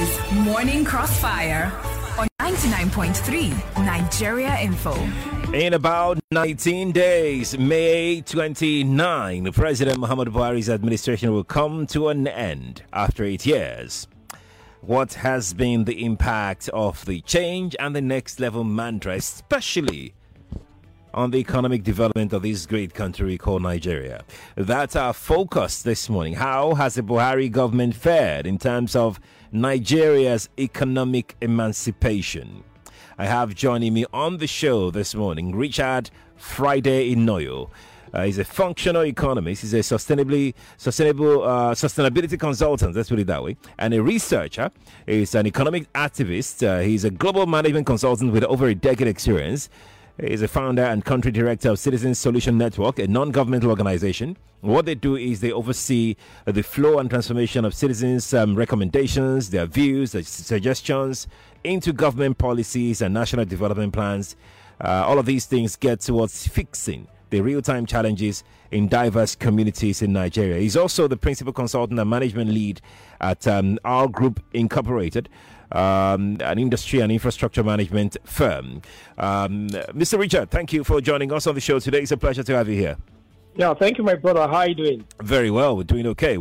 is Morning Crossfire on 99.3 Nigeria Info. In about 19 days, May 29, President Muhammadu Buhari's administration will come to an end after 8 years. What has been the impact of the change and the next level mantra, especially on the economic development of this great country called Nigeria? That's our focus this morning. How has the Buhari government fared in terms of Nigeria's economic emancipation? I have joining me on the show this morning Richard Friday Inoyo. He's a functional economist. He's a sustainability consultant, let's put it that way, and a researcher. He's an economic activist. He's a global management consultant with over a decade experience. He's a founder and country director of Citizens Solution Network, a non-governmental organization. What they do is they oversee the flow and transformation of citizens' recommendations, their views, their suggestions into government policies and national development plans. All of these things get towards fixing the real-time challenges in diverse communities in Nigeria. He's also the principal consultant and management lead at Our Group Incorporated, an industry and infrastructure management firm. Mr. Richard, thank you for joining us on the show today. It's a pleasure to have you here. Yeah, thank you, my brother. How are you doing? Very well. We're doing okay.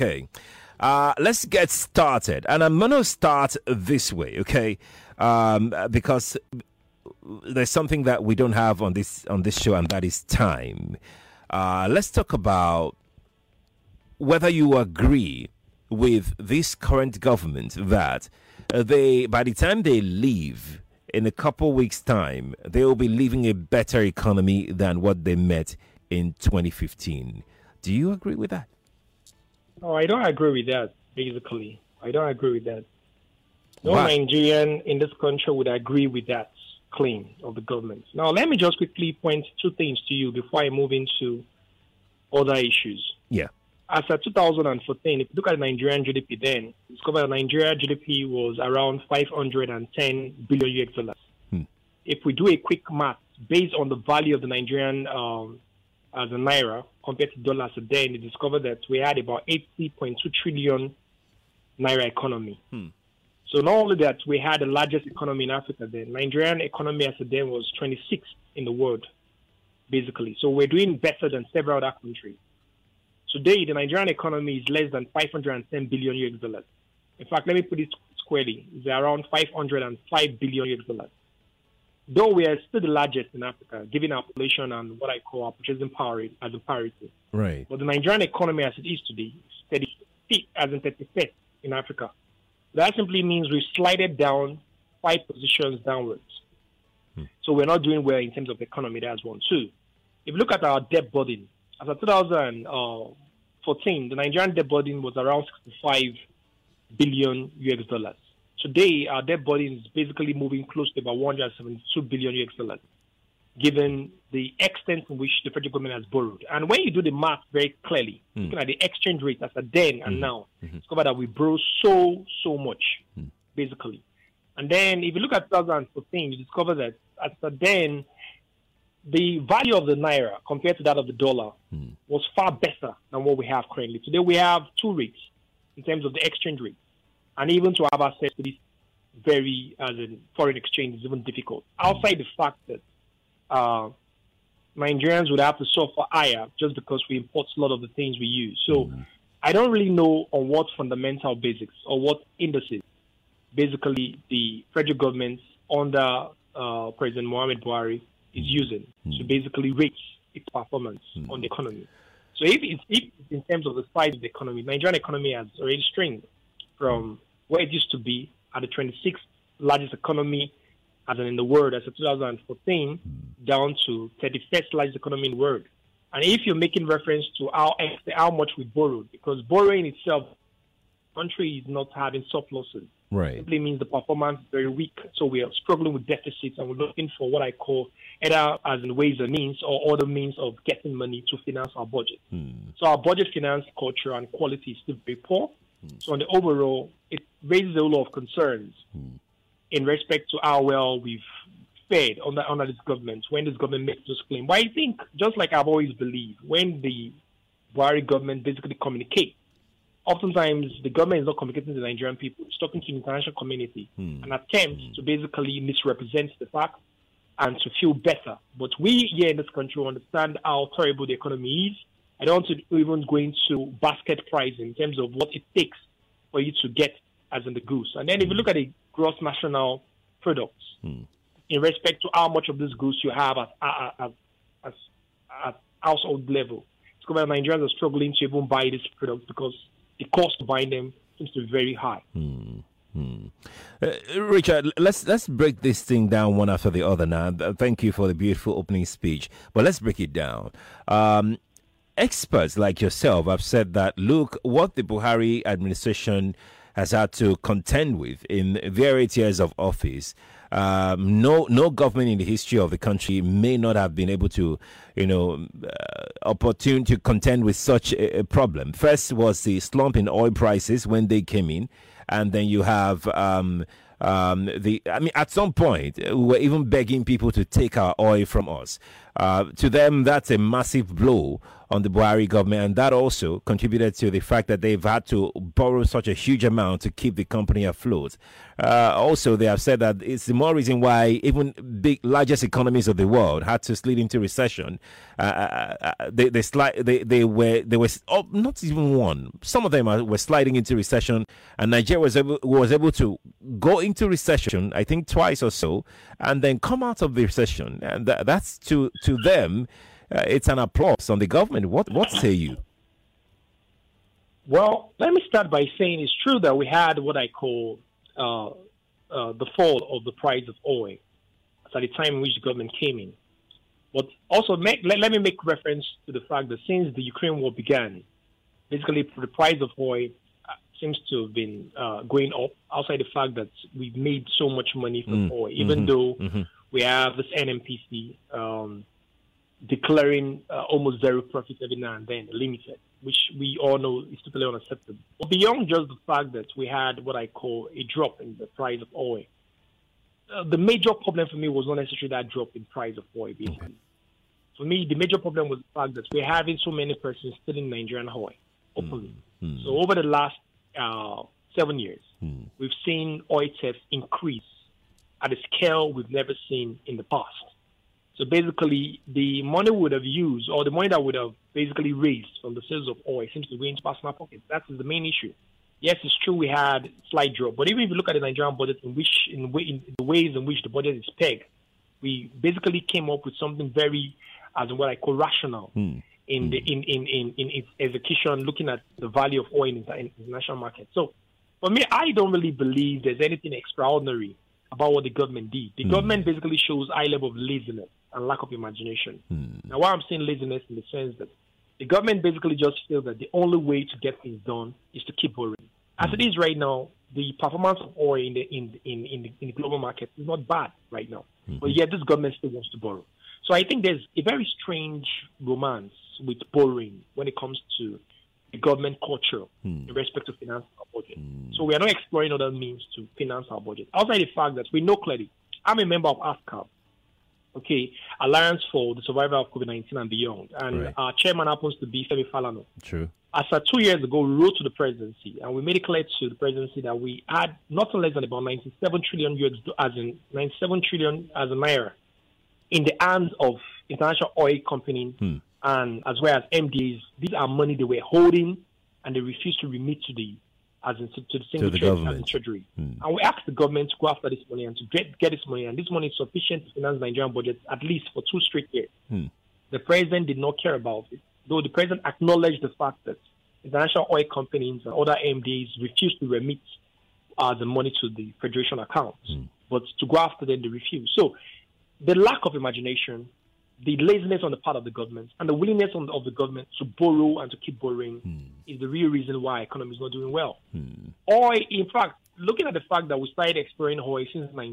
Let's get started. And I'm going to start this way, okay? Because there's something that we don't have on this show, and that is time. Let's talk about whether you agree with this current government that by the time they leave in a couple weeks' time, they will be leaving a better economy than what they met in 2015. Do you agree with that? No, I don't agree with that, basically. I don't agree with that. No Why? Nigerian in this country would agree with that claim of the government. Now, let me just quickly point two things to you before I move into other issues. Yeah. As of 2014, if you look at Nigerian GDP then, discover that Nigeria GDP was around 510 billion US dollars. If we do a quick math based on the value of the Nigerian as a naira compared to dollars then, you discover that we had about 80.2 trillion naira economy. So not only that, we had the largest economy in Africa then. Nigerian economy as of then was 26th in the world, basically. So we're doing better than several other countries. Today, the Nigerian economy is less than 510 billion US dollars. In fact, let me put it squarely. It's around 505 billion US dollars. Though we are still the largest in Africa, given our population and what I call our purchasing power as a parity. Right. But the Nigerian economy as it is today is 35th as in 35th in Africa. That simply means we've slided down 5 positions downwards. So we're not doing well in terms of economy. That's one. Two, if you look at our debt burden, as of 2014, the Nigerian debt burden was around 65 billion US dollars. Today, our debt burden is basically moving close to about 172 billion US dollars, given the extent in which the federal government has borrowed. And when you do the math very clearly, looking at the exchange rate as a then and now, discover that we borrow so much, basically. And then if you look at 2014, you discover that as a then, the value of the naira compared to that of the dollar was far better than what we have currently. Today we have 2 rates in terms of the exchange rate. And even to have access to this very, as in foreign exchange, is even difficult. Outside the fact that Nigerians would have to suffer higher just because we import a lot of the things we use. So I don't really know on what fundamental basics or what indices basically the federal government under President Muhammadu Buhari is using to basically rate its performance on the economy. So if it's in terms of the size of the economy, Nigerian economy has already strained from where it used to be at the 26th largest economy as in the world as of 2014 down to 31st largest economy in the world. And if you're making reference to how much we borrowed, because borrowing itself, the country is not having surpluses. Right. It simply means the performance is very weak. So we are struggling with deficits and we're looking for what I call either as in ways and means or other means of getting money to finance our budget. So our budget finance culture and quality is still very poor. So on the overall, it raises a lot of concerns in respect to how well we've fared under this government, when this government makes this claim. But I think, just like I've always believed, when the Buhari government basically communicates oftentimes the government is not communicating to the Nigerian people. It's talking to the international community, an attempt to basically misrepresent the facts and to feel better. But we here in this country understand how terrible the economy is. I don't want to even go into basket price in terms of what it takes for you to get as in the goods. And then if you look at the gross national products, in respect to how much of this goods you have as household level, it's because Nigerians are struggling to even buy these products because the cost of buying them seems to be very high. Richard, let's break this thing down one after the other now. Thank you for the beautiful opening speech, but let's break it down. Experts like yourself have said that, look, what the Buhari administration has had to contend with in various years of office, no government in the history of the country may not have been able to, opportune to contend with such a problem. First was the slump in oil prices when they came in, and then you have at some point, we were even begging people to take our oil from us. To them, that's a massive blow on the Buhari government, and that also contributed to the fact that they've had to borrow such a huge amount to keep the company afloat. Also, they have said that it's the more reason why even largest economies of the world had to slide into recession. They were not even one. Some of them were sliding into recession, and Nigeria was able to go into recession, I think twice or so, and then come out of the recession. And that's to them. It's an applause on the government. What say you? Well, let me start by saying it's true that we had what I call the fall of the price of oil at the time in which the government came in. But also, let me make reference to the fact that since the Ukraine war began, basically the price of oil seems to have been going up, outside the fact that we've made so much money from oil, even though we have this NMPC declaring almost zero profit every now and then, limited, which we all know is totally unacceptable. But beyond just the fact that we had what I call a drop in the price of oil, the major problem for me was not necessarily that drop in price of oil, basically. For me, the major problem was the fact that we're having so many persons stealing Nigerian oil openly. So over the last 7 years, we've seen oil theft increase at a scale we've never seen in the past. So basically, the money would have used, or the money that would have basically raised from the sales of oil seems to go into personal pockets. That's the main issue. Yes, it's true we had slight drop, but even if you look at the Nigerian budget, in the ways in which the budget is pegged, we basically came up with something very, as what I call rational in its execution, looking at the value of oil in the international market. So for me, I don't really believe there's anything extraordinary about what the government did. The government basically shows high level of laziness and lack of imagination. Now, why I'm saying laziness in the sense that the government basically just feels that the only way to get things done is to keep borrowing. As it is right now, the performance of oil in the global market is not bad right now, but yet this government still wants to borrow. So I think there's a very strange romance with borrowing when it comes to the government culture in respect to financing our budget. So we are not exploring other means to finance our budget. Outside the fact that we know clearly, I'm a member of ASCAP, Alliance for the Survival of COVID-19 and Beyond, and our chairman happens to be Femi Falana. True. As of 2 years ago, we wrote to the presidency, and we made it clear to the presidency that we had nothing less than about 97 trillion as a naira in the hands of international oil companies and as well as MDs. These are money they were holding, and they refused to remit to the single treasury. And we asked the government to go after this money and to get this money, and this money is sufficient to finance the Nigerian budget at least for 2 straight years. The president did not care about it, though the president acknowledged the fact that international oil companies and other MDs refused to remit the money to the federation accounts, but to go after them, they refused. So the lack of imagination, the laziness on the part of the government, and the willingness of the government to borrow and to keep borrowing is the real reason why the economy is not doing well. Oil, in fact, looking at the fact that we started exploring oil since in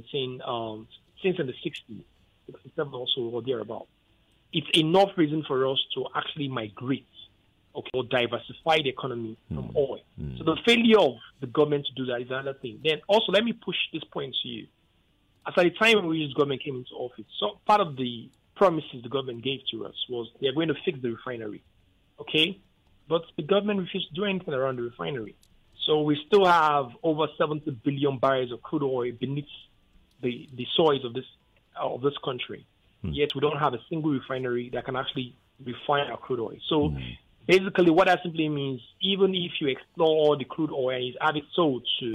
the 60s, 67 also or thereabout, it's enough reason for us to actually migrate or diversify the economy from oil. So the failure of the government to do that is another thing. Then also, let me push this point to you. At the time when this government came into office, so part of the promises the government gave to us was they are going to fix the refinery. but the government refused to do anything around the refinery. So we still have over 70 billion barrels of crude oil beneath the soils of this country. Yet we don't have a single refinery that can actually refine our crude oil. So basically what that simply means, even if you explore all the crude oil and have it sold to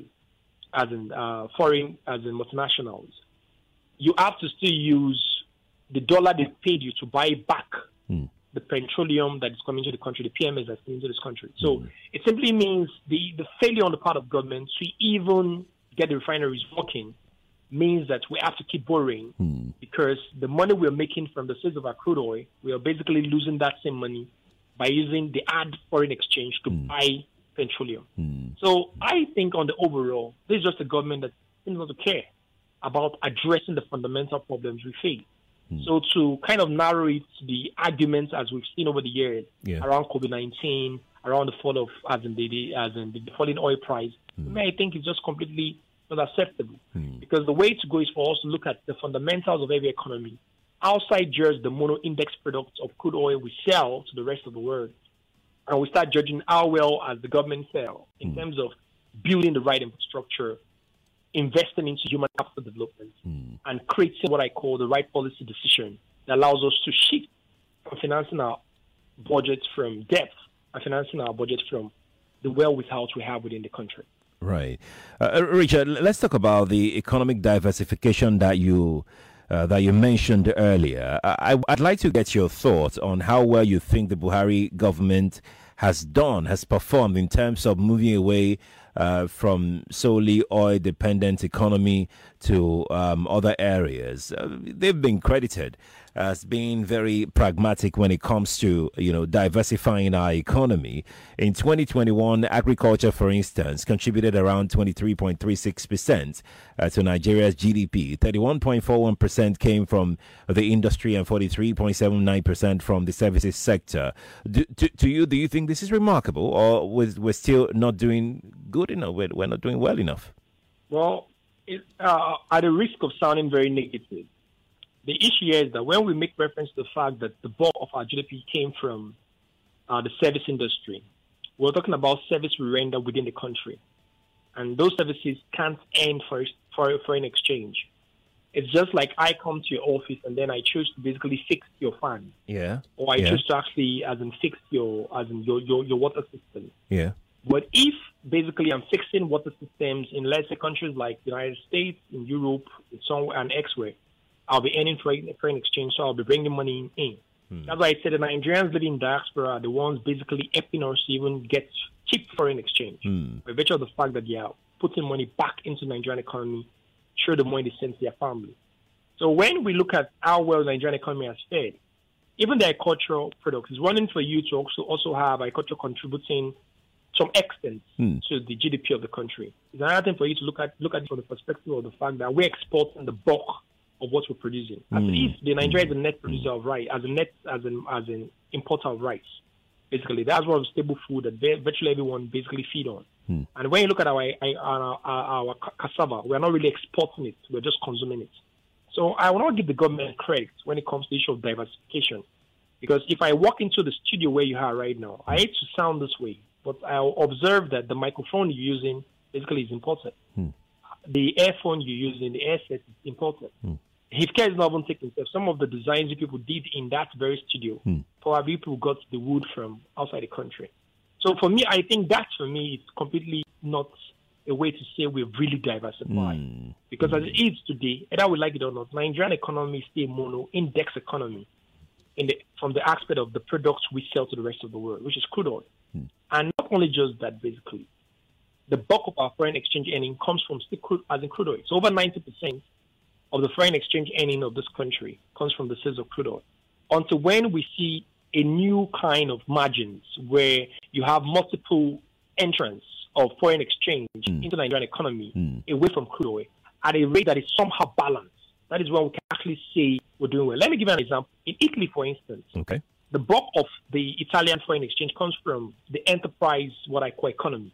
foreign, as in multinationals, you have to still use the dollar they paid you to buy back the petroleum that is coming to the country, the PMS that's coming to this country. So it simply means the failure on the part of government to even get the refineries working means that we have to keep borrowing because the money we're making from the sales of our crude oil, we are basically losing that same money by using the ad foreign exchange to buy petroleum. So I think on the overall, this is just a government that seems not to care about addressing the fundamental problems we face. So to kind of narrow it to the arguments as we've seen over the years around COVID-19, around the fall of the falling oil price, I think it's just completely not acceptable. Because the way to go is for us to look at the fundamentals of every economy outside just the mono index products of crude oil we sell to the rest of the world. And we start judging how well as the government fell in terms of building the right infrastructure, investing into human capital development, and creating what I call the right policy decision that allows us to shift from financing our budgets from debt and financing our budget from the wherewithal we have within the country. Right. Richard, let's talk about the economic diversification that you mentioned earlier. I'd like to get your thoughts on how well you think the Buhari government has performed in terms of moving away from solely oil-dependent economy to other areas. They've been credited as being very pragmatic when it comes to, diversifying our economy. In 2021, agriculture, for instance, contributed around 23.36% to Nigeria's GDP. 31.41% came from the industry and 43.79% from the services sector. Do you think this is remarkable, or we're still not doing good enough? We're not doing well enough? Well, at the risk of sounding very negative, the issue is that when we make reference to the fact that the bulk of our GDP came from the service industry, we're talking about service we render within the country. And those services can't end for foreign exchange. It's just like I come to your office and then I choose to basically fix your fan. Yeah. Or I choose to actually fix your water system. Yeah. But if basically I'm fixing water systems in, let's say, countries like the United States, in Europe, somewhere and elsewhere, I'll be earning foreign exchange, so I'll be bringing money in. That's why I said the Nigerians living in diaspora are the ones basically helping us to even get cheap foreign exchange. By virtue of the fact that they are putting money back into the Nigerian economy, sure the money they send to their family. So when we look at how well the Nigerian economy has fared, even the agricultural products is running for you to also have agriculture contributing some extent to the GDP of the country. It's another thing for you to look at it from the perspective of the fact that we're exporting the bulk of what we're producing. As if the Nigeria is a net producer of rice, as an importer of rice. Basically, that's one of the staple food that virtually everyone basically feed on. And when you look at our cassava, we're not really exporting it; we're just consuming it. So I will not give the government credit when it comes to the issue of diversification, because if I walk into the studio where you are right now, I hate to sound this way, but I'll observe that the microphone you're using basically is imported. The earphone you're using, the headset is imported. If care is not even taken care of, some of the designs that people did in that very studio, probably people got the wood from outside the country. So for me, I think that for me is completely not a way to say we're really diversified. Because as it is today, either we like it or not, Nigerian economy is still a mono-index economy from the aspect of the products we sell to the rest of the world, which is crude oil. And not only just that, basically, the bulk of our foreign exchange earning comes from crude oil. So over 90% of the foreign exchange earning of this country comes from the sales of crude oil. Until when we see a new kind of margins where you have multiple entrants of foreign exchange into the Nigerian economy away from crude oil at a rate that is somehow balanced, that is when we can actually say we're doing well. Let me give you an example. In Italy, for instance, the bulk of the Italian foreign exchange comes from the enterprise, what I call economy.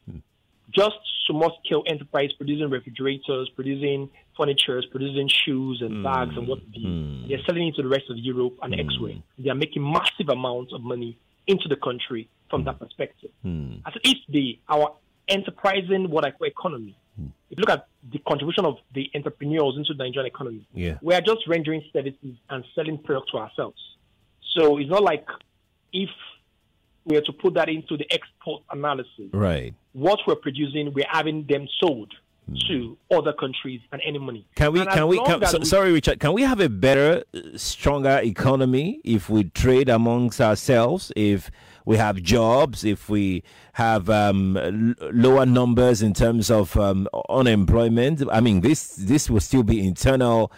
Just small-scale enterprise producing refrigerators, producing furniture, producing shoes and bags and what have you. They're selling it to the rest of Europe and elsewhere. They are making massive amounts of money into the country from that perspective. As it is our enterprising, what I call economy, if you look at the contribution of the entrepreneurs into the Nigerian economy, we are just rendering services and selling products to ourselves. So it's not like if we are to put that into the export analysis, what we're producing, we're having them sold to other countries and any money. Sorry, Richard, can we have a better, stronger economy if we trade amongst ourselves, if we have jobs, if we have lower numbers in terms of unemployment? I mean, this will still be internal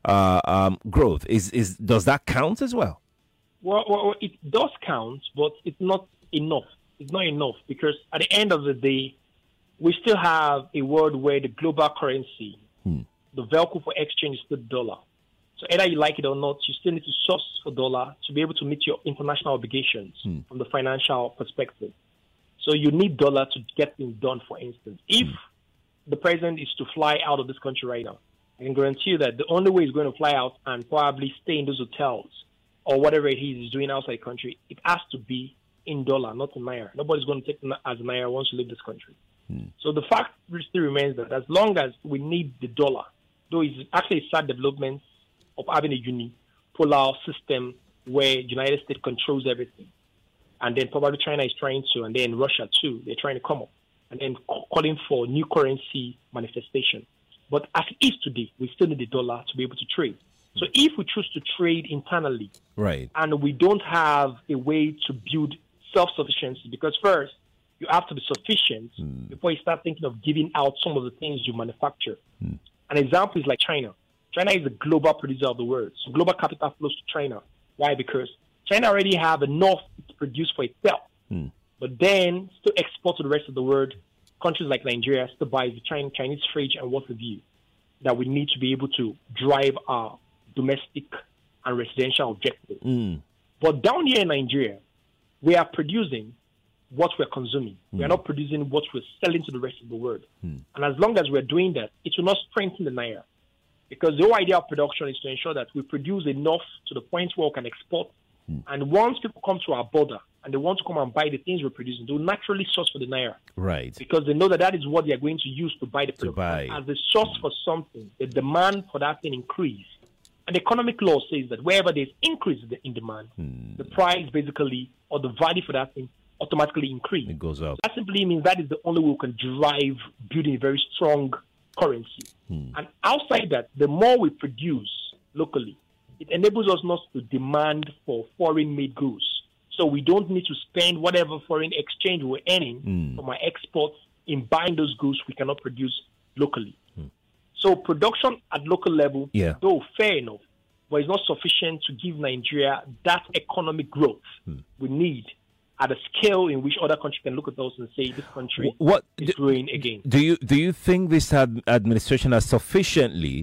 growth. Does that count as well? Well, it does count, but it's not enough. It's not enough because at the end of the day, we still have a world where the global currency, the vehicle for exchange is the dollar. So either you like it or not, you still need to source for dollar to be able to meet your international obligations from the financial perspective. So you need dollar to get things done, for instance. If the president is to fly out of this country right now, I can guarantee you that the only way he's going to fly out and probably stay in those hotels or whatever he's doing outside the country, it has to be in dollar, not in naira. Nobody's going to take as naira once you leave this country. So the fact still remains that as long as we need the dollar, though it's actually a sad development of having a unipolar system where the United States controls everything, and then probably China is trying to, and then Russia too, they're trying to come up, and then calling for new currency manifestation. But as it is today, we still need the dollar to be able to trade. So if we choose to trade internally, and we don't have a way to build self-sufficiency, because first, you have to be sufficient before you start thinking of giving out some of the things you manufacture. An example is like China. China is a global producer of the world. So global capital flows to China. Why? Because China already have enough to produce for itself. But then still export to the rest of the world. Countries like Nigeria still buy the Chinese fridge and what have you, that we need to be able to drive our domestic and residential objectives. But down here in Nigeria, we are producing what we're consuming. We are not producing what we're selling to the rest of the world. And as long as we're doing that, it will not strengthen the naira. Because the whole idea of production is to ensure that we produce enough to the point where we can export. And once people come to our border and they want to come and buy the things we're producing, they'll naturally source for the naira. Because they know that that is what they are going to use to buy the product. As they source for something, the demand for that thing increase. And economic law says that wherever there's increase in demand, the price basically, or the value for that thing, automatically increase. It goes up. That simply means that is the only way we can drive building a very strong currency. And outside that, the more we produce locally, it enables us not to demand for foreign-made goods. So we don't need to spend whatever foreign exchange we're earning from our exports in buying those goods we cannot produce locally. So production at local level, though fair enough, but it's not sufficient to give Nigeria that economic growth we need at a scale in which other countries can look at us and say this country is growing again. Do you think this administration has sufficiently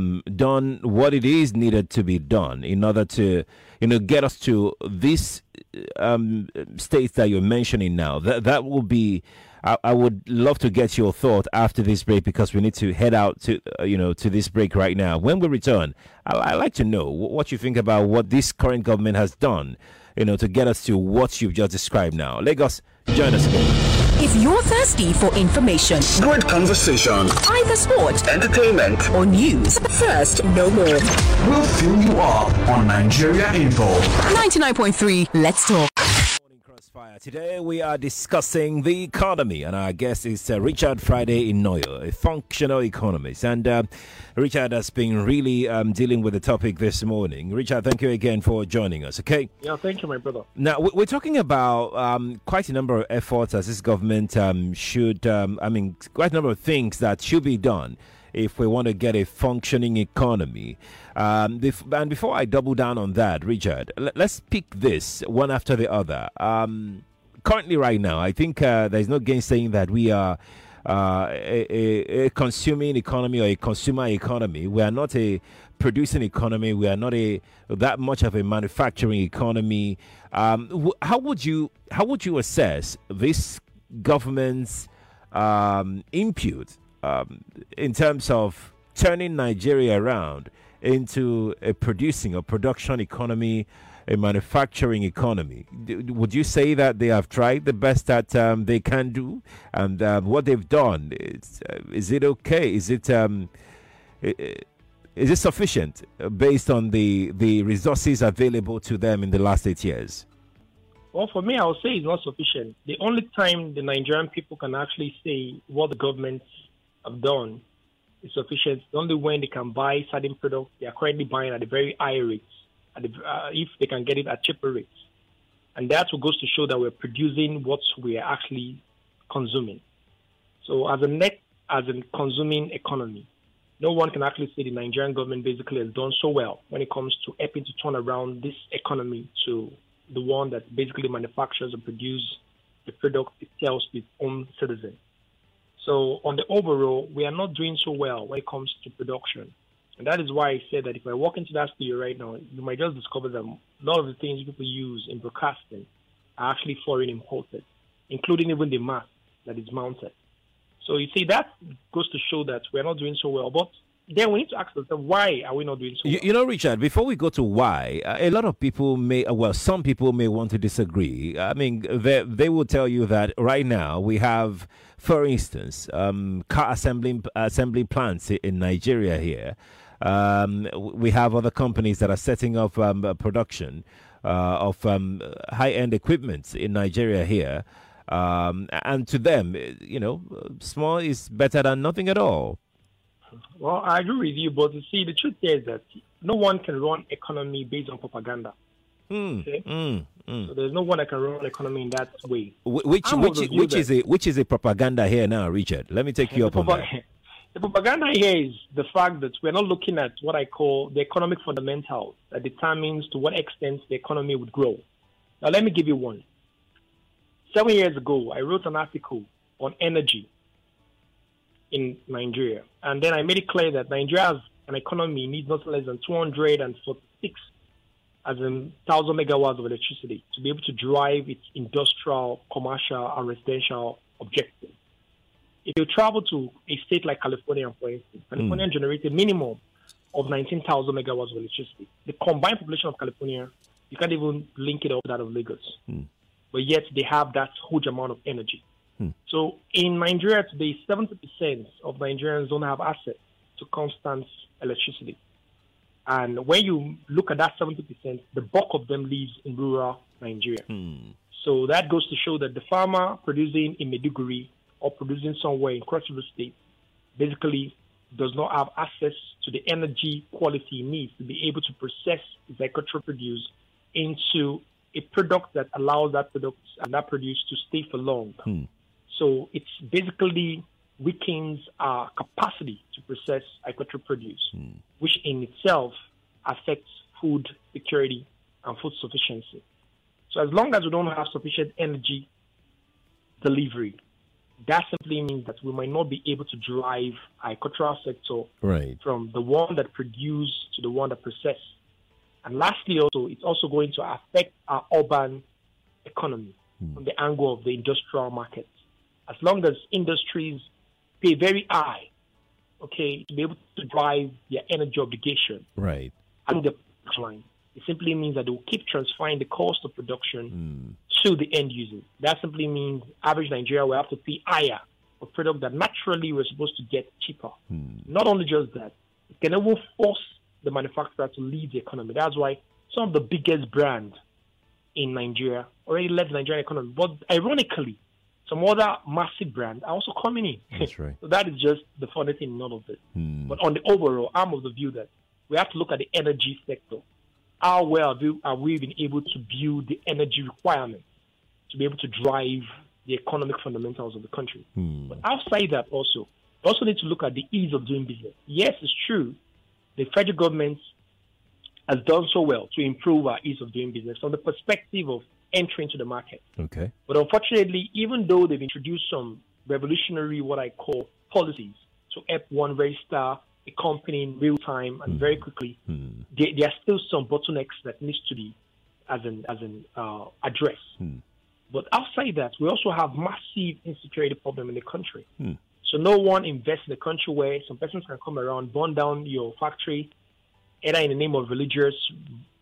done what it is needed to be done in order to get us to this states that you're mentioning now? That will be. I would love to get your thought after this break, because we need to head out to to this break right now. When we return, I'd like to know what you think about what this current government has done, to get us to what you've just described now. Lagos, join us. If you're thirsty for information, good conversation, either sport, entertainment, or news, thirst no more. We'll fill you up on Nigeria Info. 99.3, let's talk. Today we are discussing the economy, and our guest is Richard Friday Inoyo, a functional economist. And Richard has been really dealing with the topic this morning. Richard, thank you again for joining us, okay? Yeah, thank you, my brother. Now, we're talking about quite a number of efforts as this government should, quite a number of things that should be done if we want to get a functioning economy. And before I double down on that, Richard, let's pick this one after the other. Currently, right now, I think there's no gainsaying that we are a consuming economy or a consumer economy. We are not a producing economy. We are not that much of a manufacturing economy. How would you assess this government's input in terms of turning Nigeria around into a producing or production economy a manufacturing economy. Would you say that they have tried the best that they can do, and what they've done is it okay? Is it sufficient based on the resources available to them in the last 8 years? Well, for me, I would say it's not sufficient. The only time the Nigerian people can actually say what the governments have done is sufficient is only when they can buy certain products they are currently buying at a very high rates, if they can get it at cheaper rates. And that's what goes to show that we're producing what we are actually consuming. So as a consuming economy, no one can actually say the Nigerian government basically has done so well when it comes to helping to turn around this economy to the one that basically manufactures and produces the product it sells to its own citizens. So on the overall, we are not doing so well when it comes to production. And that is why I said that if I walk into that studio right now, you might just discover that a lot of the things people use in broadcasting are actually foreign imported, including even the mask that is mounted. So you see, that goes to show that we're not doing so well. But then we need to ask ourselves, why are we not doing so well? You know, Richard, before we go to why, a lot of people some people may want to disagree. I mean, they will tell you that right now we have, for instance, car assembly plants in Nigeria here. We have other companies that are setting up production of high-end equipment in Nigeria here. And to them, small is better than nothing at all. Well, I agree with you, but you see, the truth is that no one can run economy based on propaganda. Okay? So there's no one that can run an economy in that way. Which is a propaganda here now, Richard? Let me take you up on that. The propaganda here is the fact that we're not looking at what I call the economic fundamentals that determines to what extent the economy would grow. Now, let me give you one. 7 years ago, I wrote an article on energy in Nigeria. And then I made it clear that Nigeria as an economy needs not less than 246 thousand megawatts of electricity to be able to drive its industrial, commercial, and residential objectives. If you travel to a state like California, for instance, California generated a minimum of 19,000 megawatts of electricity. The combined population of California, you can't even link it up with that of Lagos. But yet they have that huge amount of energy. So in Nigeria today, 70% of Nigerians don't have access to constant electricity. And when you look at that 70%, the bulk of them lives in rural Nigeria. So that goes to show that the farmer producing in Maiduguri or producing somewhere in Cross River State basically does not have access to the energy quality he needs to be able to process his agricultural produce into a product that allows that product and that produce to stay for long. So it's basically weakens our capacity to process agricultural produce, which in itself affects food security and food sufficiency. So as long as we don't have sufficient energy delivery, that simply means that we might not be able to drive our agricultural sector from the one that produce to the one that process. And lastly, also, it's also going to affect our urban economy from the angle of the industrial market. As long as industries pay very high, to be able to drive their energy obligation, and the line, it simply means that they will keep transferring the cost of production to the end user. That simply means average Nigeria will have to pay higher for product that naturally we're supposed to get cheaper. Not only just that, it can even force the manufacturer to leave the economy. That's why some of the biggest brands in Nigeria already left the Nigerian economy. But ironically, some other massive brands are also coming in. That's right. So that is just the funny thing in all of it. But on the overall, I'm of the view that we have to look at the energy sector. How well have we been able to build the energy requirements to be able to drive the economic fundamentals of the country? But outside that also, we also need to look at the ease of doing business. Yes, it's true. The federal government has done so well to improve our ease of doing business from the perspective of entry into the market. But unfortunately, even though they've introduced some revolutionary, what I call, policies to help one register a company in real time and very quickly, there are still some bottlenecks that needs to be addressed. But outside that, we also have massive insecurity problem in the country. So no one invests in a country where some persons can come around, burn down your factory, either in the name of religious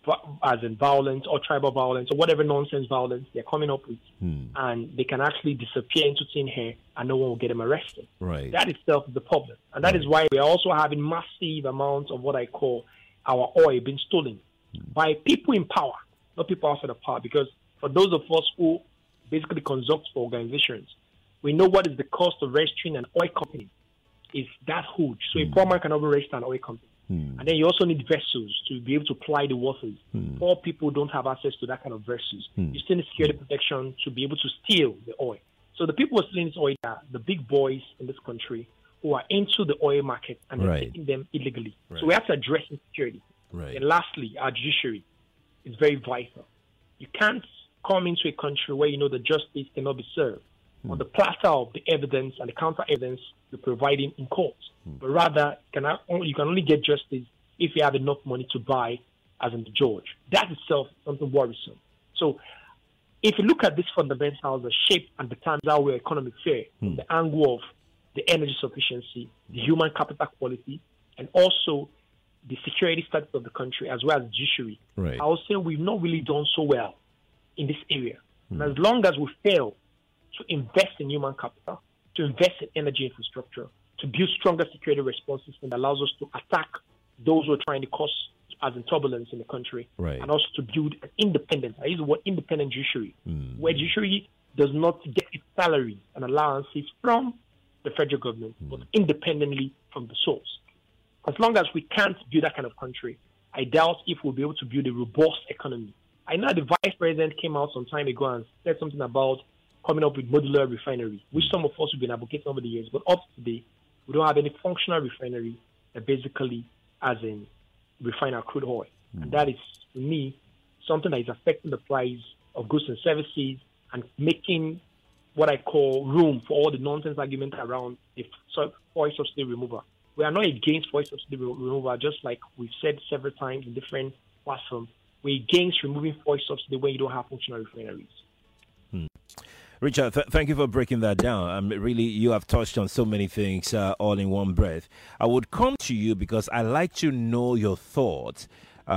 as in violence or tribal violence or whatever nonsense violence they're coming up with, and they can actually disappear into thin air and no one will get them arrested. Right. That itself is the problem. And that is why we are also having massive amounts of what I call our oil being stolen by people in power, not people outside of power. Because for those of us who basically consult for organizations, we know what is the cost of registering an oil company. It's that huge. So a poor man cannot register an oil company. And then you also need vessels to be able to ply the waters. Poor people don't have access to that kind of vessels. You still need security protection to be able to steal the oil. So the people who are stealing this oil are the big boys in this country who are into the oil market and they're taking them illegally. So we have to address insecurity. And lastly, our judiciary is very vital. You can't come into a country where you know the justice cannot be served on the platter of the evidence and the counter evidence you're providing in court. But rather, you can only get justice if you have enough money to buy, as in the judge. That itself is something worrisome. So if you look at these fundamentals, the shape and determine how our economic fare, from the angle of the energy sufficiency, the human capital quality, and also the security status of the country, as well as the judiciary, I would say we've not really done so well in this area. And as long as we fail to invest in human capital, to invest in energy infrastructure, to build stronger security response system that allows us to attack those who are trying to cause as in turbulence in the country, and also to build an independent, I use the word independent judiciary, where judiciary does not get its salaries and allowances from the federal government, but independently from the source. As long as we can't build that kind of country, I doubt if we'll be able to build a robust economy. I know the vice president came out some time ago and said something about coming up with modular refinery, which some of us have been advocating over the years. But up to today, we don't have any functional refinery that basically, as in, refine our crude oil. And that is, to me, something that is affecting the price of goods and services and making what I call room for all the nonsense argument around the oil subsidy removal. We are not against oil subsidy removal, just like we've said several times in different platforms. We're against removing oil subsidy when you don't have functional refineries. Richard, thank you for breaking that down. Really, you have touched on so many things all in one breath. I would come to you because I like to know your thoughts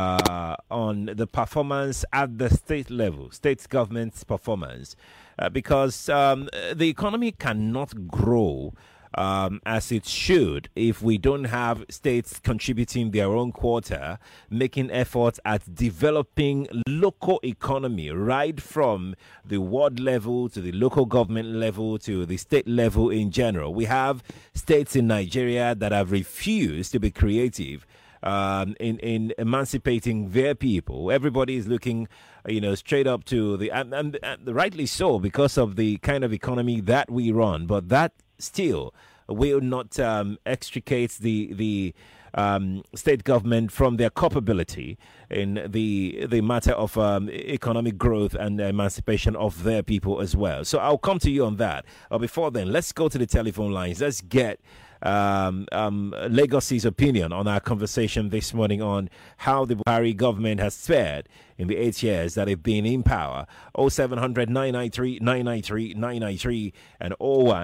on the performance at the state level, state government's performance, because the economy cannot grow as it should if we don't have states contributing their own quota, making efforts at developing local economy right from the ward level to the local government level to the state level in general. We have states in Nigeria that have refused to be creative in emancipating their people. Everybody is looking, straight up to and rightly so because of the kind of economy that we run. But that still will not extricate the state government from their culpability in the matter of economic growth and emancipation of their people as well. So I'll come to you on that. Before then, let's go to the telephone lines. Let's get Lagos's opinion on our conversation this morning on how the Buhari government has fared in the 8 years that they've been in power. 0700 993 993 993 and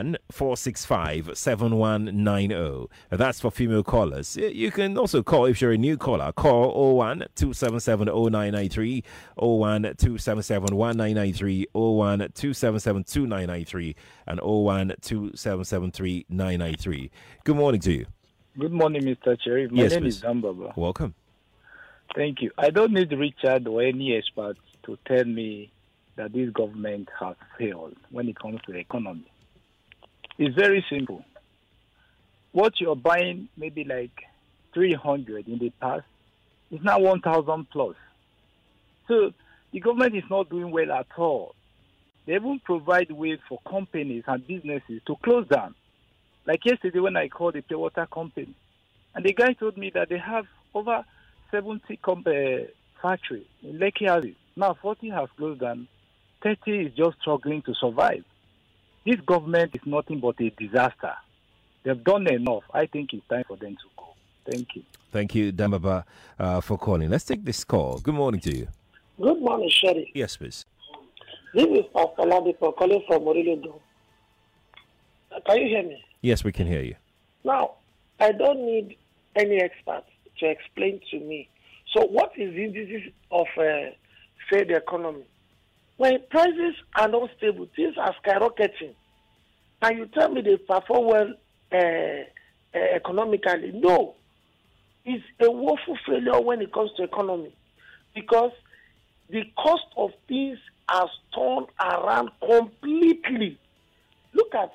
01465 7190. That's for female callers. You can also call if you're a new caller. Call 01 277 0993, 01 277 1993, 01 277 2993, and 01 277 3993. Good morning to you. Good morning, Mr. Cherry. My name is Dambaba. Welcome. Thank you. I don't need Richard or any expert to tell me that this government has failed when it comes to the economy. It's very simple. What you're buying, maybe like 300 in the past, is now 1,000 plus. So the government is not doing well at all. They even provide ways for companies and businesses to close down. Like yesterday when I called the pure water company, and the guy told me that they have over 70 factories in Lekki. Now 40 has closed down, 30 is just struggling to survive. This government is nothing but a disaster. They've done enough. I think it's time for them to go. Thank you. Thank you, Dambaba, for calling. Let's take this call. Good morning to you. Good morning, Sherry. Yes, please. This is Pastor Ladipo calling from Morilodo. Can you hear me? Yes, we can hear you. Now, I don't need any experts to explain to me So what is the indices of failed economy? When prices are not stable, things are skyrocketing. And you tell me they perform well economically. No. It's a woeful failure when it comes to economy. Because the cost of things has turned around completely. Look at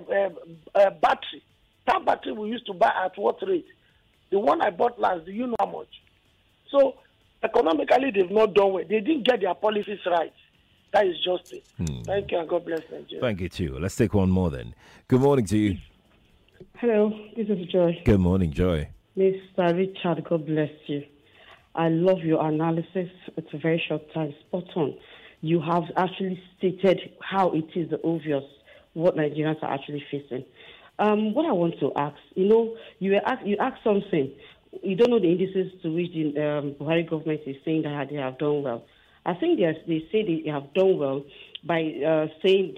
battery. That battery we used to buy at what rate? The one I bought last, do you know how much? So, economically, they've not done well. They didn't get their policies right. That is just it. Thank you, and God bless Nigeria. Thank you, too. Let's take one more then. Good morning to you. Hello, this is Joy. Good morning, Joy. Mr. Richard, God bless you. I love your analysis. It's a very short time, spot on. You have actually stated how it is obvious what Nigerians are actually facing. What I want to ask, you asked something. You don't know the indices to which the Buhari government is saying that they have done well. I think they say they have done well by saying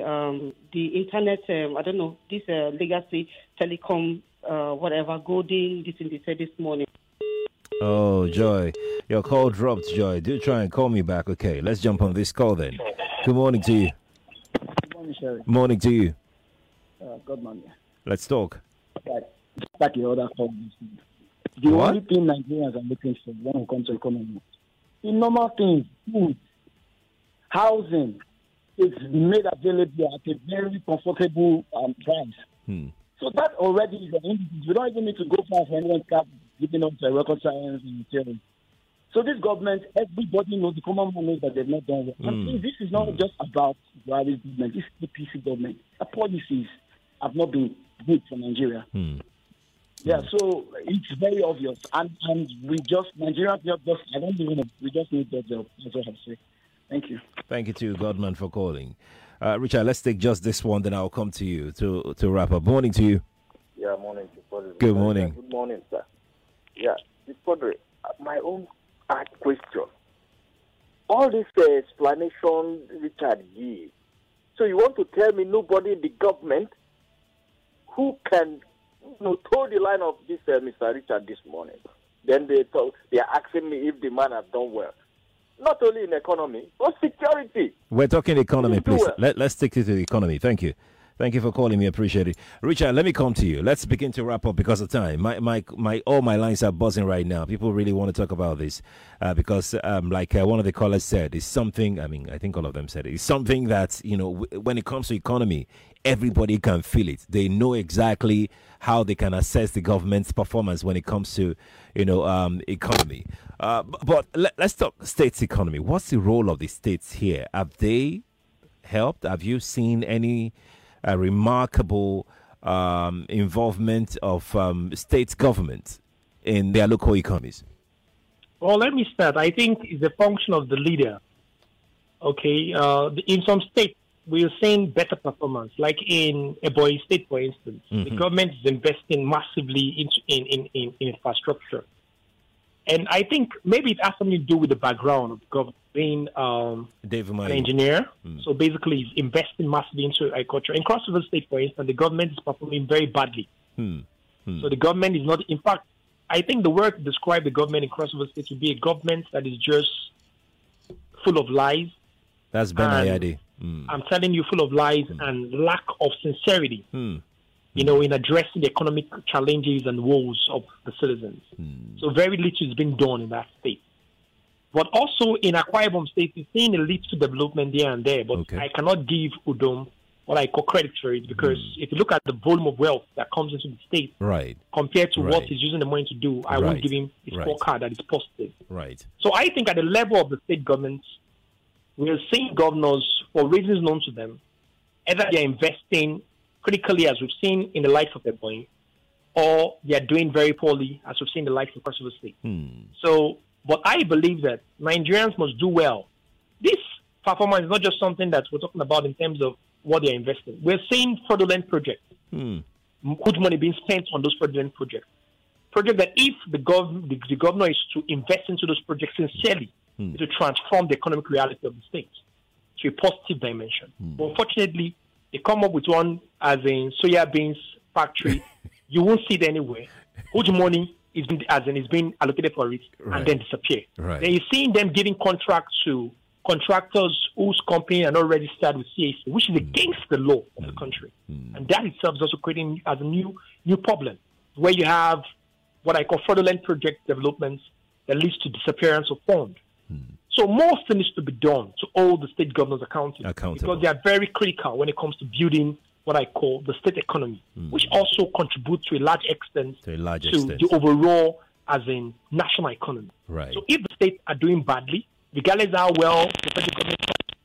the internet, I don't know, this legacy telecom, whatever, golden, this thing they said this morning. Oh, Joy. Your call dropped, Joy. Do try and call me back. Okay, let's jump on this call then. Good morning to you. Good morning, Sherry. Morning to you. Good morning. Let's talk. Back the other call. The only thing Nigerians are looking for when it comes to economy, the normal things, food, housing, is made available at a very comfortable price. So that already is an indicator. We don't even need to go far for anyone to start giving us rocket science and theory. So this government, everybody knows, the common man knows that they've not done well. And this is not just about Buhari's government. This is the PC government. The policies have not been good for Nigeria. Yeah, so it's very obvious. And we just, Nigeria, just, I don't even know, we just need that job. That's what I say. Thank you. Thank you to Godman for calling. Richard, let's take just this one, then I'll come to you to wrap up. Morning to you. Yeah, morning to you. Good morning. Good morning, sir. Yeah, my own question. All this explanation Richard gave. So you want to tell me nobody in the government who can toe the line of this Mr. Richard this morning? Then they are asking me if the man has done well. Not only in economy, but security. We're talking economy, please. Let's stick to the economy. Thank you. Thank you for calling me. Appreciate it. Richard, let me come to you. Let's begin to wrap up because of time. All my lines are buzzing right now. People really want to talk about this because, like one of the callers said, it's something, I think all of them said it, it's something that, when it comes to economy, everybody can feel it. They know exactly how they can assess the government's performance when it comes to, economy. But let's talk states economy. What's the role of the states here? Have they helped? Have you seen any remarkable involvement of state government in their local economies? Well, let me start. I think it's a function of the leader. Okay, in some states, we're seeing better performance. Like in Ebonyi State, for instance, the government is investing massively in infrastructure. And I think maybe it has something to do with the background of the government being an engineer. So basically, he's investing massively into agriculture. In Cross River State, for instance, the government is performing very badly. So the government is not, in fact, I think the word to describe the government in Cross River State would be a government that is just full of lies. That's Ben Ayade. I'm telling you, full of lies and lack of sincerity. In addressing the economic challenges and woes of the citizens. So very little is being done in that state. But also in Akwa Ibom State, we're seeing a little development here and there. But I cannot give Udom what I call credit for it because if you look at the volume of wealth that comes into the state compared to what he's using the money to do, I won't give him a scorecard that is positive. So I think at the level of the state governments, we're seeing governors, for reasons known to them, either they're investing critically, as we've seen in the likes of Ebonyi, or they are doing very poorly, as we've seen in the likes of Cross River State. So, but I believe that Nigerians must do well. This performance is not just something that we're talking about in terms of what they're investing. We're seeing fraudulent projects. Good money being spent on those fraudulent projects. Projects that if the governor is to invest into those projects sincerely, to transform the economic reality of the state to a positive dimension. But unfortunately, they come up with one as in soya beans factory. You won't see it anywhere. Good money is being allocated for it and then disappear. Right. Then you're seeing them giving contracts to contractors whose company are not registered with CAC, which is against the law of the country. And that itself is also creating as a new problem, where you have what I call fraudulent project developments that leads to disappearance of funds. So more still needs to be done to hold the state governors accountable, because they are very critical when it comes to building what I call the state economy, which also contributes to a large extent to the overall, as in national economy. Right. So if the states are doing badly, regardless how well the federal government...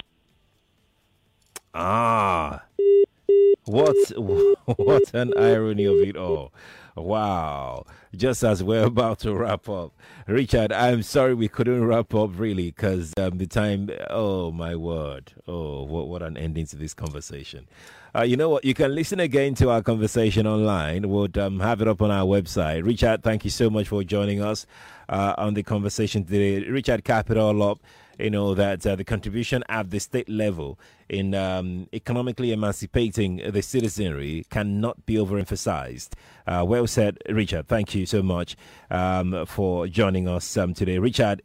What an irony of it all. Wow. Just as we're about to wrap up. Richard, I'm sorry we couldn't wrap up really because the time, oh my word. Oh, what an ending to this conversation. You know what? You can listen again to our conversation online. We'll have it up on our website. Richard, thank you so much for joining us on the conversation today. Richard capped it all up. You know, that the contribution at the state level in economically emancipating the citizenry cannot be overemphasized. Well said, Richard. Thank you so much for joining us today. Richard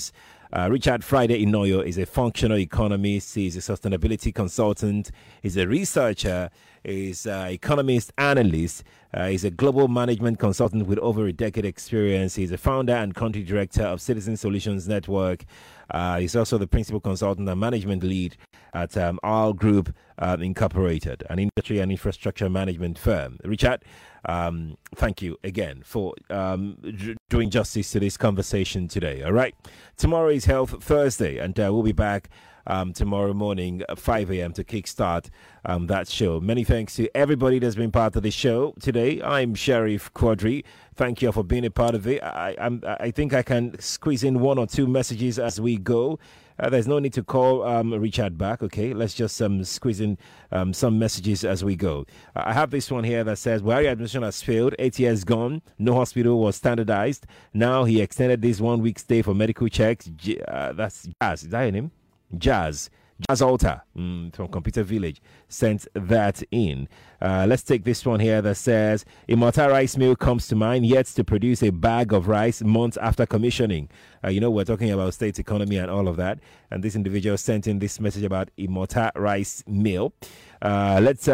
Friday Inoyo is a functional economist. He's a sustainability consultant. He's a researcher. He's an economist analyst. He's a global management consultant with over a decade experience. He's a founder and country director of Citizen Solutions Network. He's also the principal consultant and management lead at AL Group Incorporated, an industry and infrastructure management firm. Richard, thank you again for doing justice to this conversation today. All right. Tomorrow is Health Thursday, and we'll be back tomorrow morning at 5 a.m. to kickstart that show. Many thanks to everybody that's been part of the show today. I'm Sheriff Quadri. Thank you for being a part of it. I think I can squeeze in one or two messages as we go. There's no need to call Richard back. Okay, let's just squeeze in some messages as we go. I have this one here that says, well, your admission has failed. 8 years gone. No hospital was standardized. Now he extended this 1 week stay for medical checks. That's Jazz. Is that your name? Jazz Alta from Computer Village sent that in. Let's take this one here that says, Immortal Rice Mill comes to mind, yet to produce a bag of rice months after commissioning. We're talking about state economy and all of that. And this individual sent in this message about Immortal Rice Mill. But I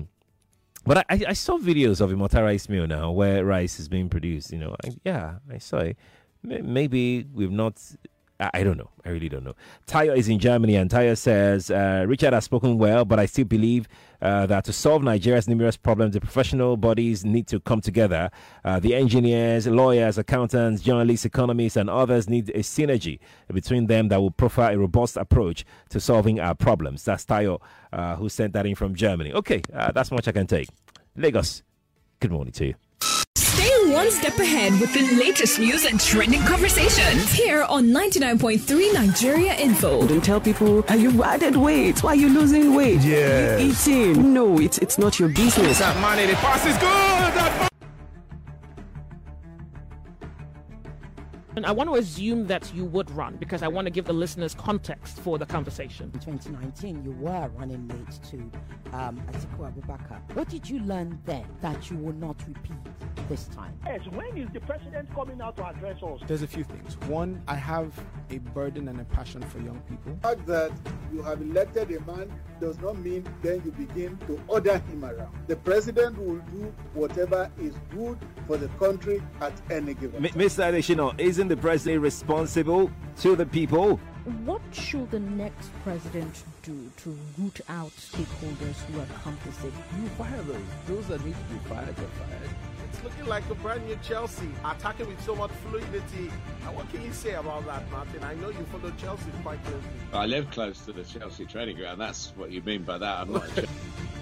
saw videos of Immortal Rice Mill now where rice is being produced. I saw it. Maybe we've not... I don't know. I really don't know. Tayo is in Germany, and Tayo says, Richard has spoken well, but I still believe that to solve Nigeria's numerous problems, the professional bodies need to come together. The engineers, lawyers, accountants, journalists, economists, and others need a synergy between them that will profile a robust approach to solving our problems. That's Tayo, who sent that in from Germany. Okay, that's much I can take. Lagos, good morning to you. Stay one step ahead with the latest news and trending conversations here on 99.3 Nigeria Info. Don't tell people, you added weight. Why are you losing weight? Yeah. Eating. No, it's not your business. That money, the pass is good. And I want to assume that you would run because I want to give the listeners context for the conversation. In 2019, you were running mate to Atiku Abubakar. What did you learn then that you will not repeat this time? Yes, when is the president coming out to address us? There's a few things. One, I have a burden and a passion for young people. The fact that you have elected a man does not mean then you begin to order him around. The president will do whatever is good for the country at any given time. Mr. Adeshino, isn't the president responsible to the people? What should the next president do to root out stakeholders who are complicit? You fire those that need to be fired are fired. It's looking like a brand new Chelsea, attacking with so much fluidity. And what can you say about that, Martin? I know you follow Chelsea quite closely. I live close to the Chelsea training ground. That's what you mean by that. I'm not sure.